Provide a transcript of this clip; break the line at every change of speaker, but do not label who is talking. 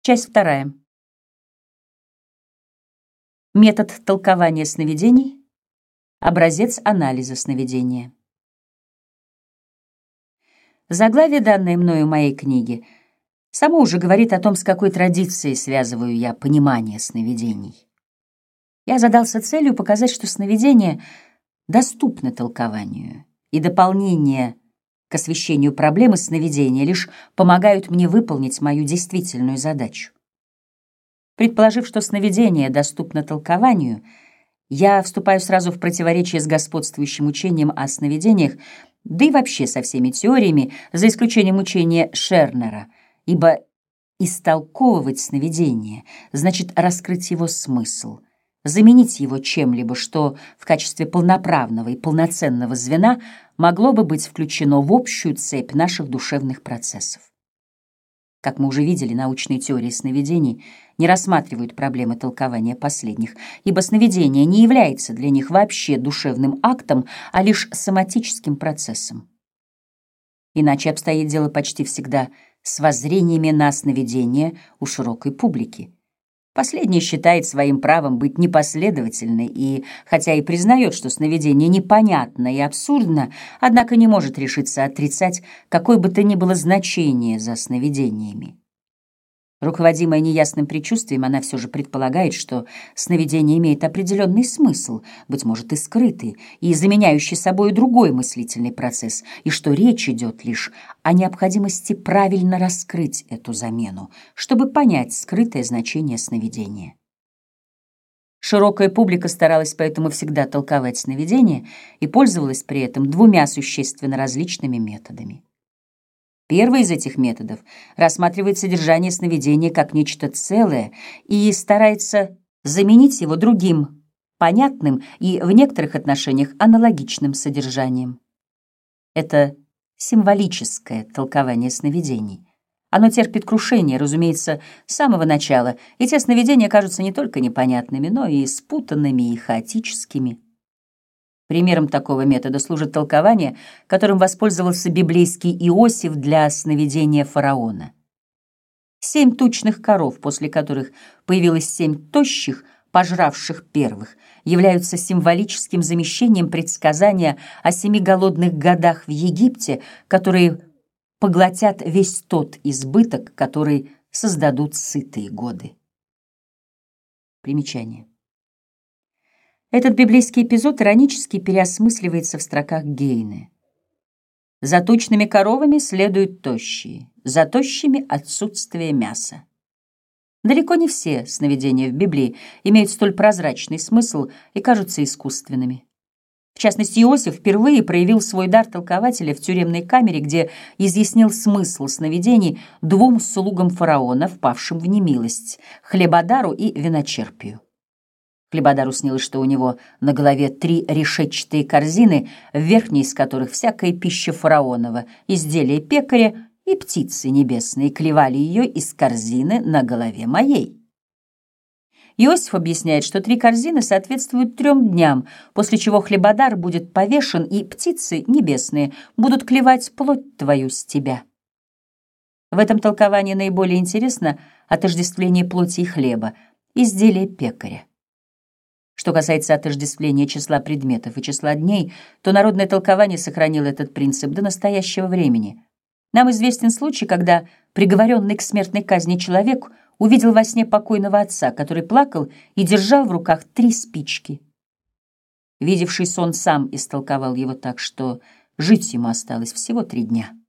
Часть вторая. Метод толкования сновидений. Образец анализа сновидения. Заглавие, данное мною моей книги, само уже говорит о том, с какой традицией связываю я понимание сновидений. Я задался целью показать, что сновидения доступны толкованию, и дополнение к освещению проблемы сновидения лишь помогают мне выполнить мою действительную задачу. Предположив, что сновидение доступно толкованию, я вступаю сразу в противоречие с господствующим учением о сновидениях, да и вообще со всеми теориями, за исключением учения Шернера, ибо истолковывать сновидение значит раскрыть его смысл, заменить его чем-либо, что в качестве полноправного и полноценного звена могло бы быть включено в общую цепь наших душевных процессов. Как мы уже видели, научные теории сновидений не рассматривают проблемы толкования последних, ибо сновидение не является для них вообще душевным актом, а лишь соматическим процессом. Иначе обстоит дело почти всегда с воззрениями на сновидение у широкой публики. Последний считает своим правом быть непоследовательной и, хотя и признает, что сновидение непонятно и абсурдно, однако не может решиться отрицать какое бы то ни было значение за сновидениями. Руководимая неясным предчувствием, она все же предполагает, что сновидение имеет определенный смысл, быть может и скрытый, и заменяющий собой другой мыслительный процесс, и что речь идет лишь о необходимости правильно раскрыть эту замену, чтобы понять скрытое значение сновидения. Широкая публика старалась поэтому всегда толковать сновидение и пользовалась при этом двумя существенно различными методами. Первый из этих методов рассматривает содержание сновидения как нечто целое и старается заменить его другим, понятным и в некоторых отношениях аналогичным содержанием. Это символическое толкование сновидений. Оно терпит крушение, разумеется, с самого начала, и те сновидения кажутся не только непонятными, но и спутанными и хаотическими. Примером такого метода служит толкование, которым воспользовался библейский Иосиф для сновидения фараона. 7 тучных коров, после которых появилось 7 тощих, пожравших первых, являются символическим замещением предсказания о 7 голодных годах в Египте, которые поглотят весь тот избыток, который создадут сытые годы. Примечание. Этот библейский эпизод иронически переосмысливается в строках Гейне. «За тучными коровами следуют тощие, за тощими — отсутствие мяса». Далеко не все сновидения в Библии имеют столь прозрачный смысл и кажутся искусственными. В частности, Иосиф впервые проявил свой дар толкователя в тюремной камере, где изъяснил смысл сновидений 2 слугам фараона, впавшим в немилость — хлебодару и виночерпию. Хлебодару снилось, что у него на голове 3 решетчатые корзины, в верхней из которых всякая пища фараонова, изделие пекаря и птицы небесные клевали ее из корзины на голове моей. Иосиф объясняет, что 3 корзины соответствуют 3 дням, после чего хлебодар будет повешен, и птицы небесные будут клевать плоть твою с тебя. В этом толковании наиболее интересно отождествление плоти и хлеба, изделие пекаря. Что касается отождествления числа предметов и числа дней, то народное толкование сохранило этот принцип до настоящего времени. Нам известен случай, когда приговоренный к смертной казни человек увидел во сне покойного отца, который плакал и держал в руках 3 спички. Видевший сон сам истолковал его так, что жить ему осталось всего 3 дня.